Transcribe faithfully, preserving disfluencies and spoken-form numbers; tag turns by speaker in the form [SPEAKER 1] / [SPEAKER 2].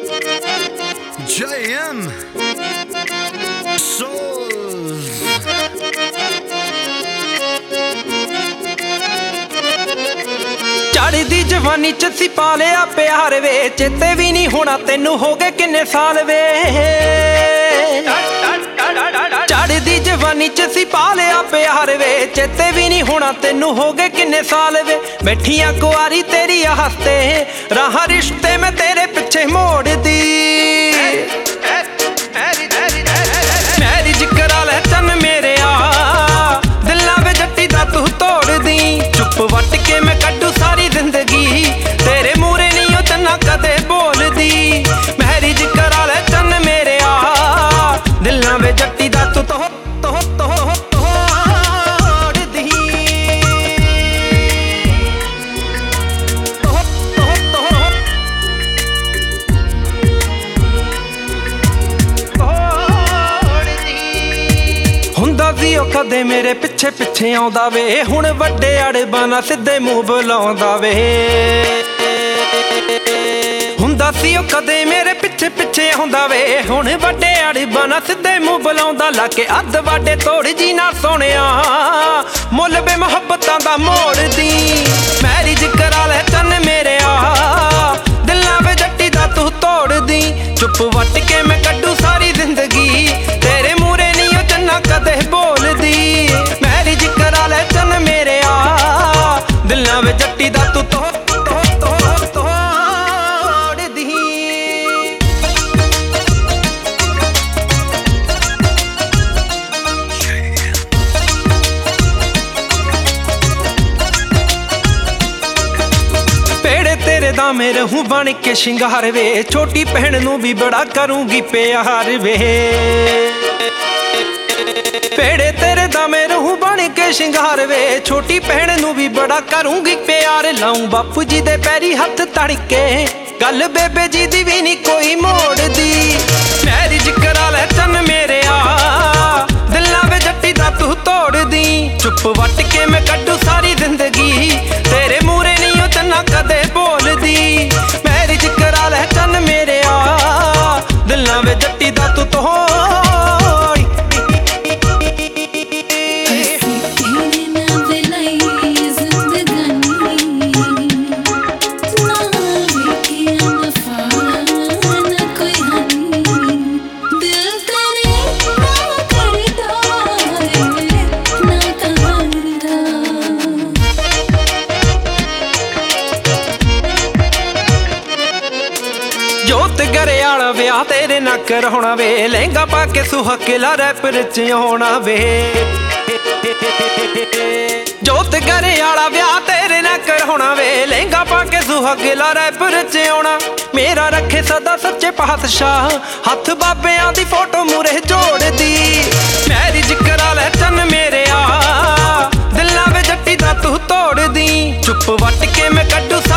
[SPEAKER 1] J M Souls
[SPEAKER 2] ਚੜ੍ਹਦੀ ਜਵਾਨੀ ਚ ਸੀ ਪਾ ਲਿਆ ਪਿਆਰ ਵੇ, ਚੇਤੇ ਵੀ ਨਹੀਂ ਹੋਣਾ ਤੈਨੂੰ ਹੋ ਗਏ ਕਿੰਨੇ ਸਾਲ ਵੇ। ਚੜ੍ਹਦੀ ਜਵਾਨੀ ਚ ਸੀ ਪਾ ਲਿਆ ਪਿਆਰ ਵੇ, ਚੇਤੇ ਵੀ ਨਹੀਂ ਹੋਣਾ ਤੈਨੂੰ ਹੋ ਗਏ ਕਿੰਨੇ ਸਾਲ ਵੇ। ਬੈਠੀਆਂ ਕੁਆਰੀ ਤੇਰੀ ਹੱਸਤੇ ਰਾਹ ਰਿਸ਼ਤੇ ਮੈਂ ਤੇਰੇ ਪਿੱਛੇ ਮੋੜਦੀ। ਮੈਰਿਜ ਕਰਾ ਲੈ ਚੰਨ ਮੇਰਿਆ, ਦਿਲਾਂ ਵੇ ਜੱਟੀ ਦਾ ਤੂੰ ਤੋੜਦੀ। ਚੁੱਪ ਵੱਟ ਕੇ ਮੈਂ ਕੱਢੂ ਸਾਰੀ ਜ਼ਿੰਦਗੀ, ਤੇਰੇ ਮੂਹਰੇ ਨਹੀਂ ਉਹ ਚੰਨਾ ਕਦੇ ਬੋਲਦੀ। ਮੈਰਿਜ ਕਰਾ ਲੈ ਚੰਨ ਮੇਰਿਆ, ਦਿਲਾਂ ਵੇ ਜੱਟੀ ਦਾ ਤੂੰ ਤੋਹ ਤੋਹ ਤੋਹ ਤੋੜਦੀ। ਤੋਹ ਤੋਹ ਤੋਹ ਤੋੜਦੀ। ਹੁੰਦਾ ਸੀ ਉਹ ਕਦੇ ਮੇਰੇ ਪਿੱਛੇ ਪਿੱਛੇ ਆਉਂਦਾ ਵੇ, ਹੁਣ ਵੱਡੇ ਅੜਬਾਂ ਸਿੱਧੇ ਮੂੰਹ ਬੁਲਾਉਂਦਾ ਵੇ। ਹੁੰਦਾ ਸੀ ਉਹ ਕਦੇ ਮੇਰੇ ਪਿੱਛੇ ਪਿੱਛੇ ਆਉਂਦਾ ਵੇ, ਹੁਣ ਵੱਡੇ ਅੜਬਾਂ ਸਿੱਧੇ ਮੂੰਹ ਬੁਲਾਉਂਦਾ। ਲਾ ਕੇ ਅੱਧ ਵਾਡੇ ਤੋੜ ਜੀ ਨਾ ਸੋਹਣਿਆ, ਮੁੱਲ ਬੇ ਮੁਹੱਬਤਾਂ ਦਾ ਮੋੜਦੀ। ਮੈਰਿਜ ਕਰਾ ਲੈ ਚੰਨ ਮੇਰਿਆ, ਦਿਲਾਂ ਵੇ ਜੱਟੀ ਦਾ ਤੂੰ ਤੋੜਦੀ। ਚੁੱਪ ਵੱਟ ਕੇ ਮੈਂ ਕੱਢੂ ਸਾਰੀ ਜ਼ਿੰਦਗੀ, ਤੇਰੇ ਮੂਹਰੇ ਨਹੀਂ ਉਹ ਚੰਨਾ ਕਦੇ ਬੋਲਦੀ। ਮੈਰਿਜ ਕਰਾ ਲੈ ਚੰਨ ਮੇਰਿਆ, ਦਿਲਾਂ ਵੇ ਜੱਟੀ ਦਾ ਤੂੰ ਤੋਹ ਤੋਹ ਤੋਹ ਤੋੜਦੀ। ਪੇੜੇ ਤੇਰੇ ਦਾ ਮੇਰੇ ਹੂੰ ਬਣ ਕੇ ਸ਼ਿੰਗਾਰ ਵੇ, ਛੋਟੀ ਭੈਣ ਨੂੰ ਵੀ ਬੜਾ ਕਰੂੰਗੀ ਪਿਆਰ ਵੇ। ਪੇੜੇ ਤੇਰੇ ਦਾ ਮੇਰੇ ਹੂੰ ਬਣ ਕੇ ਸ਼ਿੰਗਾਰ ਵੇ, ਛੋਟੀ ਭੈਣ ਨੂੰ ਵੀ ਬੜਾ ਕਰੂੰਗੀ ਪਿਆਰ। ਲਾਉਂ ਬਾਪੂ ਜੀ ਦੇ ਪੈਰੀ ਹੱਥ ਤੜ ਕੇ, ਗੱਲ ਬੇਬੇ ਜੀ ਦੀ ਵੀ ਨਹੀਂ ਕੋਈ ਮੋੜਦੀ। ਮੈਰਿਜ ਕਰਾ ਲੈ ਚੰਨ ਮੇਰਿਆ, ਦਿਲਾਂ ਵੇ ਜੱਟੀ ਦਾ ਤੂੰ ਤੋੜਦੀ। ਚੁੱਪ ਵੱਟ ਕੇ ਮੈਂ ਕੱਢੂ ਸਾਰੀ ਜ਼ਿੰਦਗੀ, ਤੇਰੇ ਮੂਹਰੇ ਨਹੀਂ ਉਹ ਚੰਨਾ ਕਦੇ ਬੋਲਦੀ। ਮੈਰਿਜ ਕਰਾ ਲੈ ਚੰਨ ਮੇਰਿਆ, ਦਿਲਾਂ ਵੇ ਜੱਟੀ ਦਾ ਤੂੰ ਤੋੜ। ਜੋਤ ਗਰੇਵਾਲਾ ਵਿਆਹ ਤੇਰੇ ਨਾਲ ਕਰਾਉਣਾ ਵੇ, ਲਹਿੰਗਾ ਪਾ ਕੇ ਸੁਹੱਕਲਾ ਰੈਪਰ ਚ ਆਉਣਾ ਵੇ। ਜੋਤ ਗਰੇਵਾਲਾ ਵਿਆਹ ਤੇਰੇ ਨਾਲ ਕਰਾਉਣਾ ਵੇ, ਲਹਿੰਗਾ ਪਾ ਕੇ ਸੁਹੱਕਲਾ ਰੈਪਰ ਚ ਆਉਣਾ। ਮੇਰਾ ਰੱਖੇ ਸਦਾ ਸੱਚੇ ਪਾਤਸ਼ਾਹ, ਹੱਥ ਬਾਬਿਆਂ ਦੀ ਫੋਟੋ ਮੂਰੇ ਜੋੜਦੀ। ਮੈਰਿਜ ਕਰਾ ਲੈ ਚੰਨ ਮੇਰਿਆ, ਦਿਲਾਂ ਵੇ ਜੱਟੀ ਦਾ ਤੂੰ ਤੋੜਦੀ। ਚੁੱਪ ਵੱਟ ਕੇ ਮੈਂ ਕੱਢੂ